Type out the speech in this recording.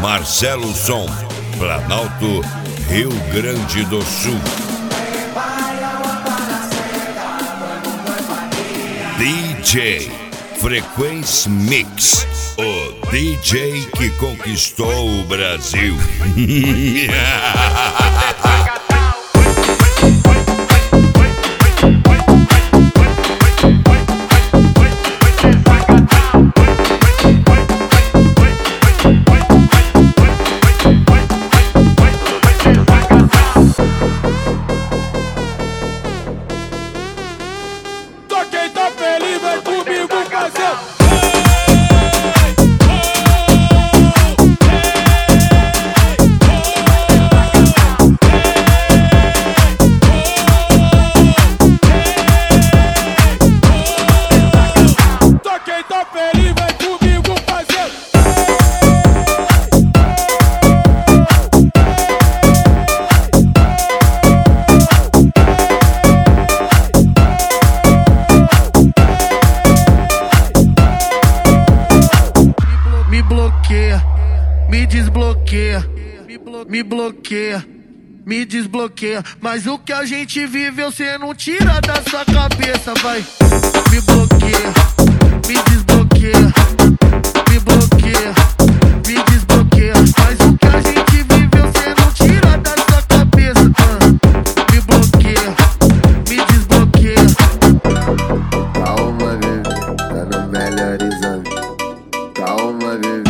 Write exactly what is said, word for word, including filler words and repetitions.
Marcelo Som, Planalto, Rio Grande do Sul. D J Frequency Mix, o D J que conquistou o Brasil. Quem tá feliz vem comigo fazer. Só quem tá feliz vem comigo fazer. Me bloqueia, me desbloqueia, me bloqueia, me desbloqueia. Mas o que a gente vive você não tira da sua cabeça, vai. Me bloqueia, me desbloqueia, me bloqueia, me desbloqueia. Mas o que a gente vive você não tira da sua cabeça, ah. Me bloqueia, me desbloqueia. Calma, bebê, tá no melhor exame. Calma, bebê.